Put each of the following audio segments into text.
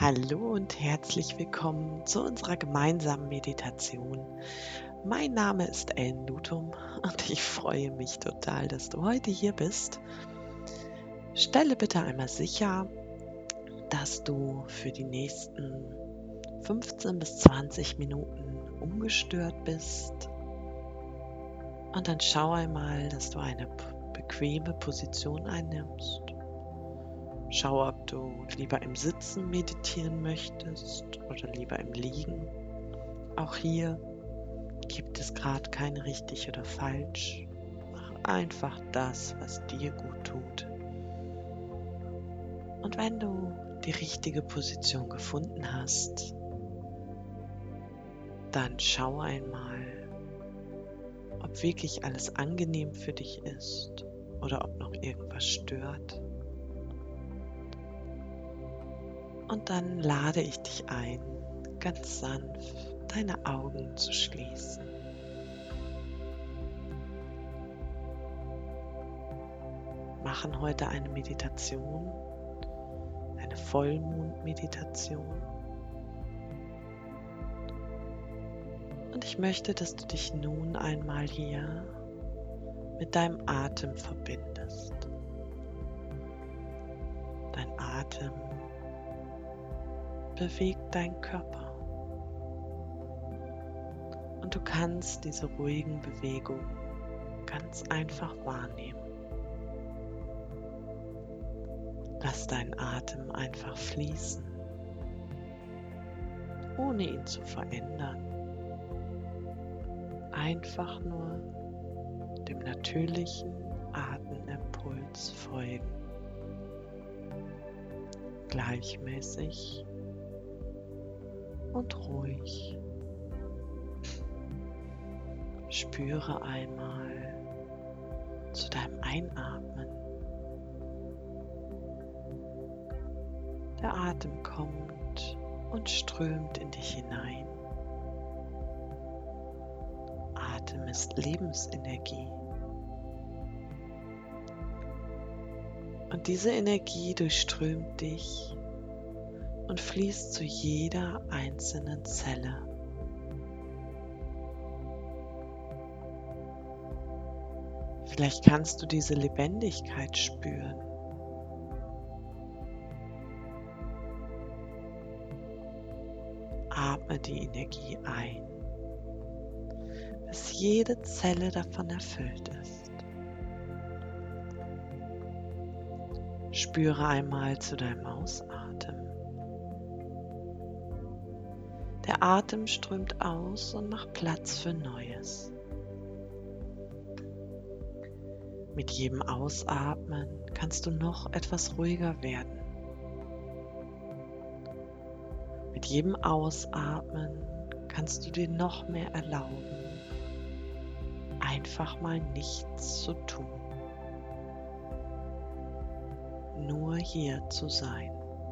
Hallo und herzlich willkommen zu unserer gemeinsamen Meditation. Mein Name ist Ellen Lutum und ich freue mich total, dass du heute hier bist. Stelle bitte einmal sicher, dass du für die nächsten 15 bis 20 Minuten ungestört bist. Und dann schau einmal, dass du eine bequeme Position einnimmst. Schau, ob du lieber im Sitzen meditieren möchtest oder lieber im Liegen. Auch hier gibt es gerade kein richtig oder falsch. Mach einfach das, was dir gut tut. Und wenn du die richtige Position gefunden hast, dann schau einmal, ob wirklich alles angenehm für dich ist oder ob noch irgendwas stört. Und dann lade ich dich ein, ganz sanft deine Augen zu schließen. Wir machen heute eine Meditation, eine Vollmondmeditation. Und ich möchte, dass du dich nun einmal hier mit deinem Atem verbindest. Dein Atem bewegt deinen Körper. Und du kannst diese ruhigen Bewegungen ganz einfach wahrnehmen. Lass deinen Atem einfach fließen, ohne ihn zu verändern. Einfach nur dem natürlichen Atemimpuls folgen. Gleichmäßig und ruhig. Spüre einmal zu deinem Einatmen. Der Atem kommt und strömt in dich hinein. Atem ist Lebensenergie. Und diese Energie durchströmt dich und fließt zu jeder einzelnen Zelle. Vielleicht kannst du diese Lebendigkeit spüren. Atme die Energie ein, bis jede Zelle davon erfüllt ist. Spüre einmal zu deinem Ausatmen. Der Atem strömt aus und macht Platz für Neues. Mit jedem Ausatmen kannst du noch etwas ruhiger werden. Mit jedem Ausatmen kannst du dir noch mehr erlauben, einfach mal nichts zu tun. Nur hier zu sein.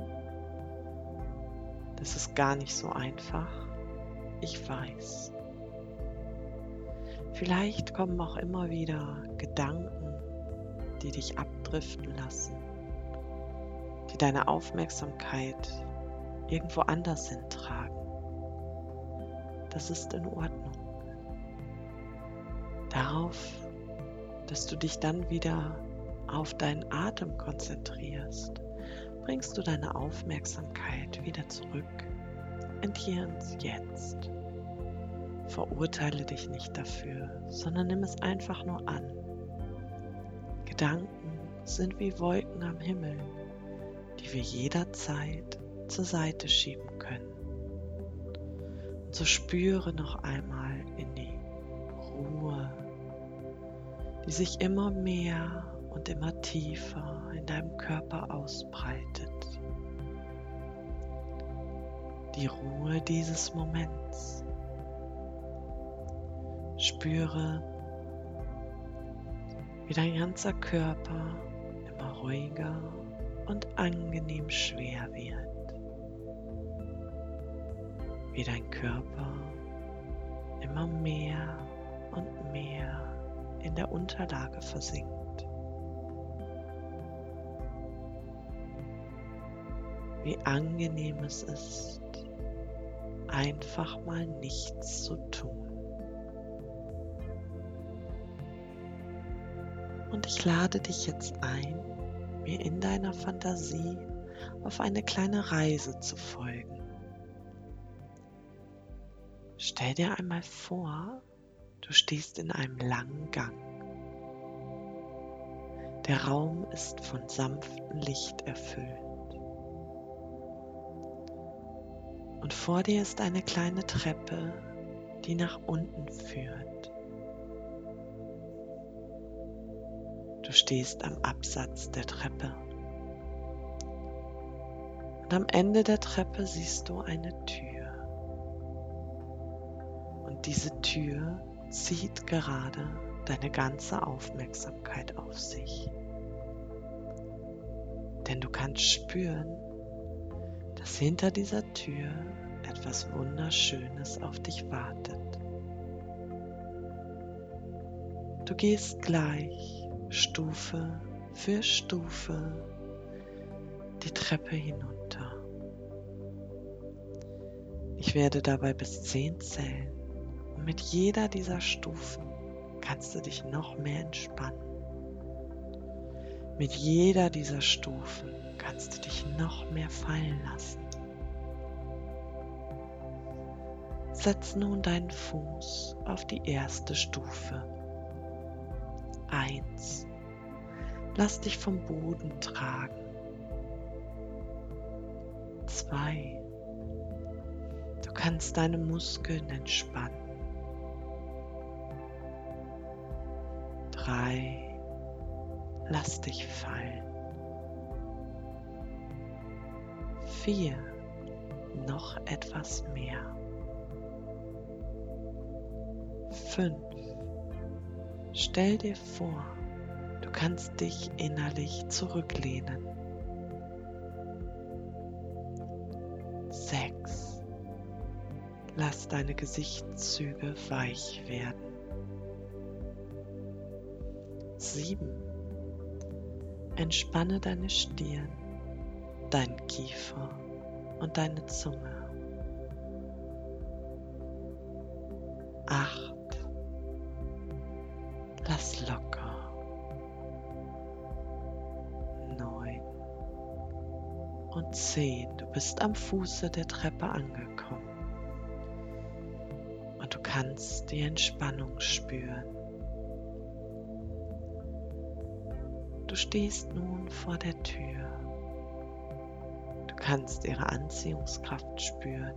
Das ist gar nicht so einfach, ich weiß. Vielleicht kommen auch immer wieder Gedanken, die dich abdriften lassen, die deine Aufmerksamkeit irgendwo anders hintragen. Das ist in Ordnung. Darauf, dass du dich dann wieder auf deinen Atem konzentrierst, bringst du deine Aufmerksamkeit wieder zurück in hier und jetzt. Verurteile dich nicht dafür, sondern nimm es einfach nur an. Gedanken sind wie Wolken am Himmel, die wir jederzeit zur Seite schieben können. Und so spüre noch einmal in die Ruhe, die sich immer mehr und immer tiefer in deinem Körper ausbreitet. Die Ruhe dieses Moments. Spüre, wie dein ganzer Körper immer ruhiger und angenehm schwer wird. Wie dein Körper immer mehr und mehr in der Unterlage versinkt. wie angenehm es ist, einfach mal nichts zu tun. Und ich lade dich jetzt ein, mir in deiner Fantasie auf eine kleine Reise zu folgen. Stell dir einmal vor, du stehst in einem langen Gang. Der Raum ist von sanftem Licht erfüllt. Und vor dir ist eine kleine Treppe, die nach unten führt. Du stehst am Absatz der Treppe. Und am Ende der Treppe siehst du eine Tür. Und diese Tür zieht gerade deine ganze Aufmerksamkeit auf sich. Denn du kannst spüren, dass hinter dieser Tür etwas Wunderschönes auf dich wartet. Du gehst gleich Stufe für Stufe die Treppe hinunter. Ich werde dabei bis 10 zählen und mit jeder dieser Stufen kannst du dich noch mehr entspannen. Mit jeder dieser Stufen kannst du dich noch mehr fallen lassen. Setz nun deinen Fuß auf die erste Stufe. 1. Lass dich vom Boden tragen. 2. Du kannst deine Muskeln entspannen. 3. Lass dich fallen. 4. Noch etwas mehr. 5. Stell dir vor, du kannst dich innerlich zurücklehnen. 6. Lass deine Gesichtszüge weich werden. 7. Entspanne deine Stirn, deinen Kiefer und deine Zunge. 8. Lass locker. 9. Und 10. Du bist am Fuße der Treppe angekommen. Und du kannst die Entspannung spüren. Du stehst nun vor der Tür. Du kannst ihre Anziehungskraft spüren.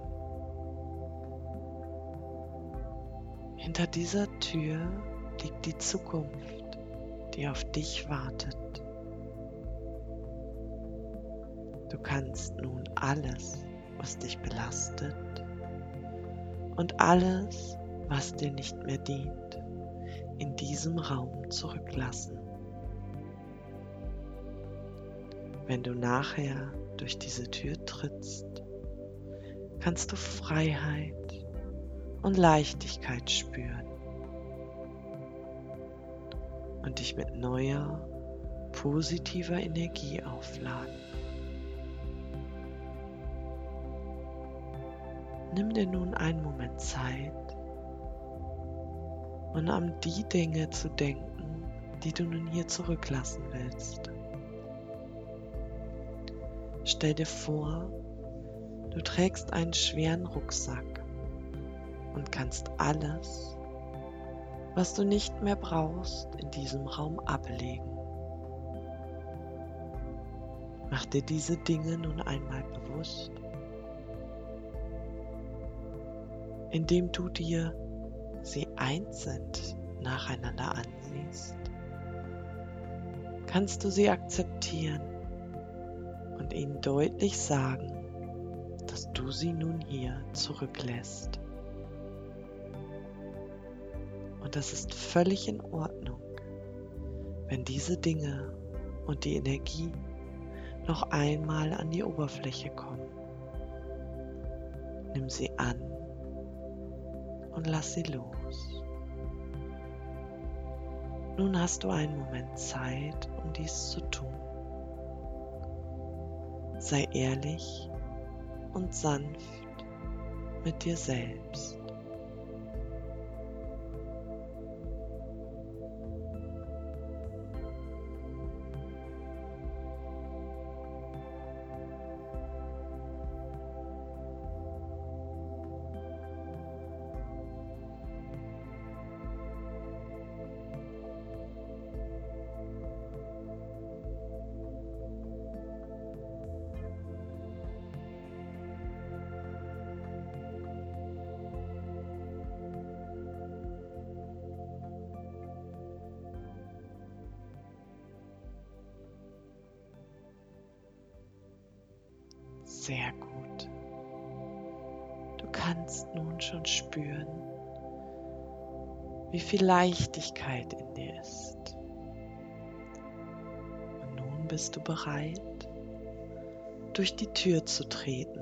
Hinter dieser Tür liegt die Zukunft, die auf dich wartet. Du kannst nun alles, was dich belastet und alles, was dir nicht mehr dient, in diesem Raum zurücklassen. Wenn du nachher durch diese Tür trittst, kannst du Freiheit und Leichtigkeit spüren und dich mit neuer, positiver Energie aufladen. Nimm dir nun einen Moment Zeit und an die Dinge zu denken, die du nun hier zurücklassen willst. Stell dir vor, du trägst einen schweren Rucksack und kannst alles, was du nicht mehr brauchst, in diesem Raum ablegen. Mach dir diese Dinge nun einmal bewusst, indem du dir sie einzeln nacheinander ansiehst. Kannst du sie akzeptieren und ihnen deutlich sagen, dass du sie nun hier zurücklässt. Und das ist völlig in Ordnung, wenn diese Dinge und die Energie noch einmal an die Oberfläche kommen. Nimm sie an und lass sie los. Nun hast du einen Moment Zeit, um dies zu tun. Sei ehrlich und sanft mit dir selbst. Sehr gut. Du kannst nun schon spüren, wie viel Leichtigkeit in dir ist. Und nun bist du bereit, durch die Tür zu treten.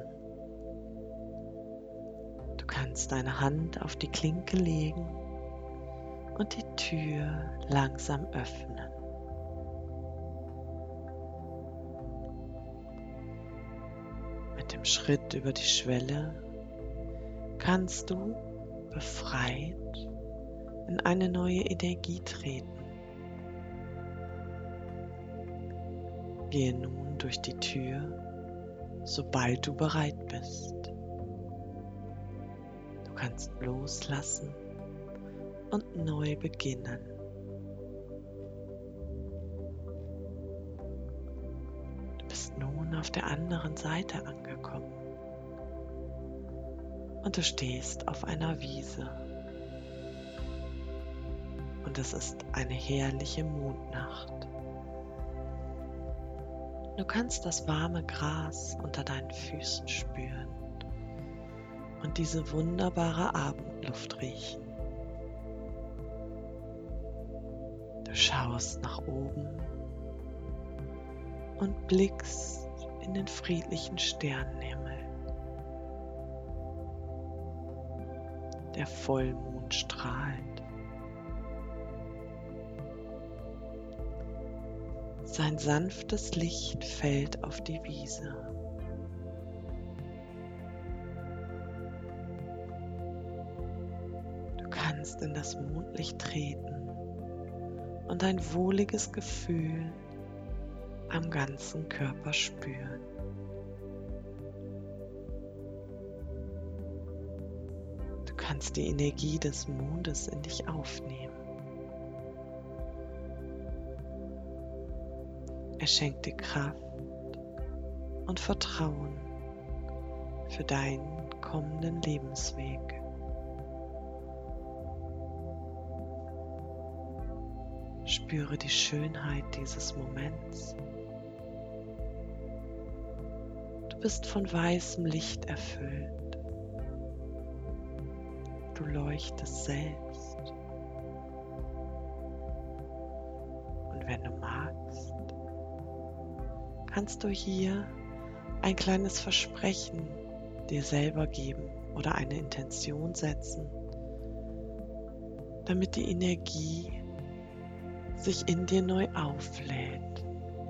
Du kannst deine Hand auf die Klinke legen und die Tür langsam öffnen. Mit dem Schritt über die Schwelle kannst du befreit in eine neue Energie treten. Gehe nun durch die Tür, sobald du bereit bist. Du kannst loslassen und neu beginnen. Du bist nun auf der anderen Seite angekommen und du stehst auf einer Wiese. Und es ist eine herrliche Mondnacht. Du kannst das warme Gras unter deinen Füßen spüren und diese wunderbare Abendluft riechen. Du schaust nach oben und blickst in den friedlichen Sternenhimmel. Der Vollmond strahlt. Sein sanftes Licht fällt auf die Wiese. Du kannst in das Mondlicht treten und ein wohliges Gefühl am ganzen Körper spüren. Du kannst die Energie des Mondes in dich aufnehmen. Er schenkt dir Kraft und Vertrauen für deinen kommenden Lebensweg. Spüre die Schönheit dieses Moments. Du bist von weißem Licht erfüllt. Du leuchtest selbst. Und wenn du magst, kannst du hier ein kleines Versprechen dir selber geben oder eine Intention setzen, damit die Energie sich in dir neu auflädt.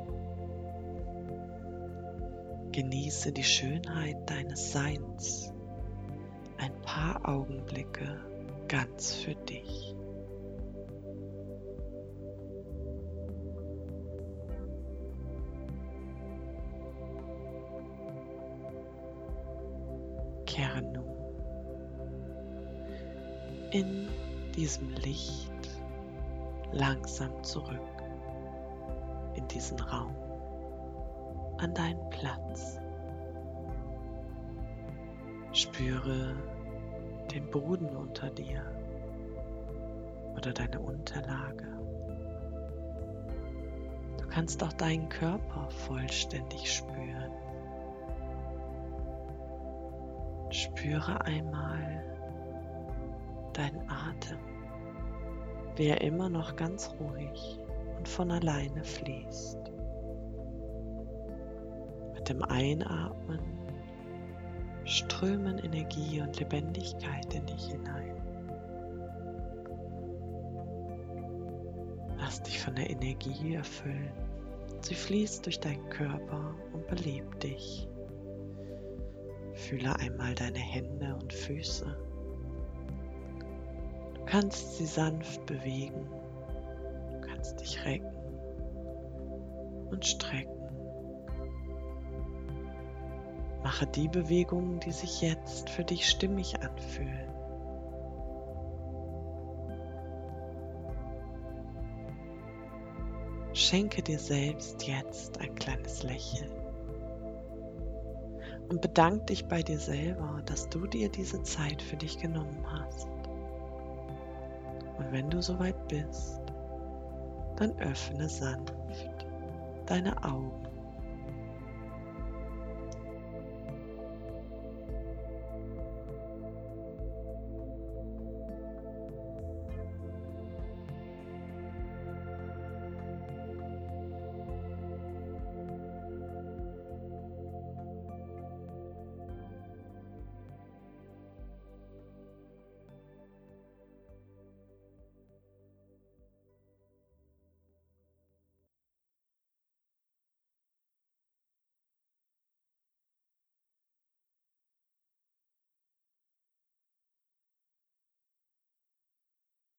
Genieße die Schönheit deines Seins, ein paar Augenblicke ganz für dich. Kehre nun in diesem Licht langsam zurück in diesen Raum, an deinen Platz. Spüre den Boden unter dir oder deine Unterlage. Du kannst auch deinen Körper vollständig spüren. Spüre einmal deinen Atem, wie er immer noch ganz ruhig und von alleine fließt. Mit dem Einatmen strömen Energie und Lebendigkeit in dich hinein. Lass dich von der Energie erfüllen Sie fließt durch deinen Körper und belebt dich. Fühle einmal deine Hände und Füße. Du kannst sie sanft bewegen. Du kannst dich recken und strecken. Mache die Bewegungen, die sich jetzt für dich stimmig anfühlen. Schenke dir selbst jetzt ein kleines Lächeln und bedank dich bei dir selber, dass du dir diese Zeit für dich genommen hast. Und wenn du soweit bist, dann öffne sanft deine Augen.